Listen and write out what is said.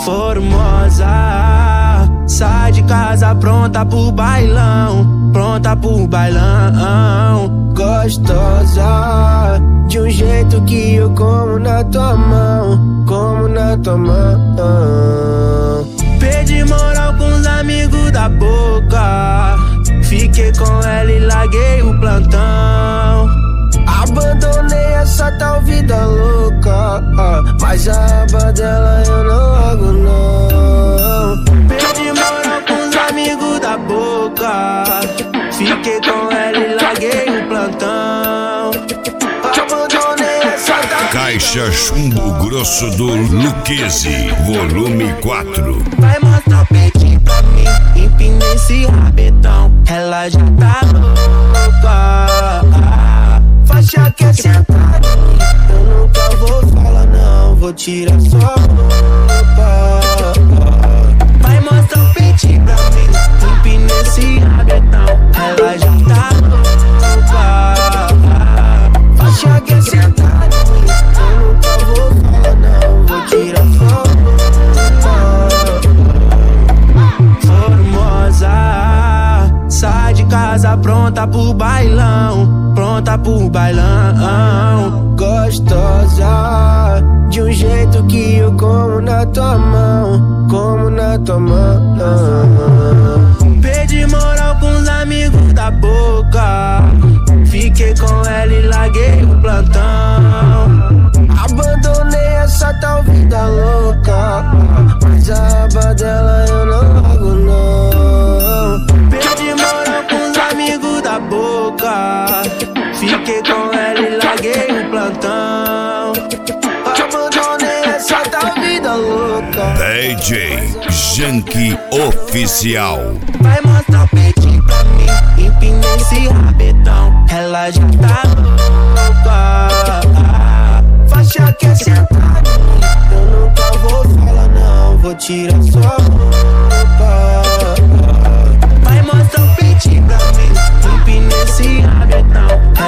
Formosa, sai de casa pronta pro bailão, pronta pro bailão. Gostosa, de um jeito que eu como na tua mão, como na tua mão. Perdi moral com os amigos da boca, fiquei com ela e larguei o plantão. Abandonei essa tal vida louca, mas a aba dela eu não largo não. Perdi moral com os amigos da boca, fiquei com ela e larguei o plantão. Abandonei essa tal Caixa Chumbo Grosso do Luquezzi, volume 4. Vai mostrar o peitinho pra mim, empina esse rabetão, ela já tá louca. Faixa quer sentar em mim, eu nunca vou falar não, vou tirar sua roupa. Vai mostrar o peitinho pra mim, empina esse rabetão, ela já tá louca. Faixa quer sentar em mim, eu nunca vou falar não, vou tirar sua roupa. Formosa, sai de casa pronta pro bailão, pronta pro bailão. Gostosa, de um jeito que eu como na tua mão, como na tua mão. Perdi moral com os amigos da boca, fiquei com ela e larguei o plantão. Abandonei essa tal vida louca, mas a aba dela eu não largo não. Perdi moral com os amigos da boca, fiquei com ela e larguei o plantão. Abandonei essa tal vida louca. DJ Janky Oficial. Vai mostrar o peitinho pra mim, empina esse rabetão, ela já tá louca. Faixa quer sentar em mim, eu nunca vou falar não, vou tirar sua roupa. Vai mostrar o peitinho pra mim, empina esse rabetão,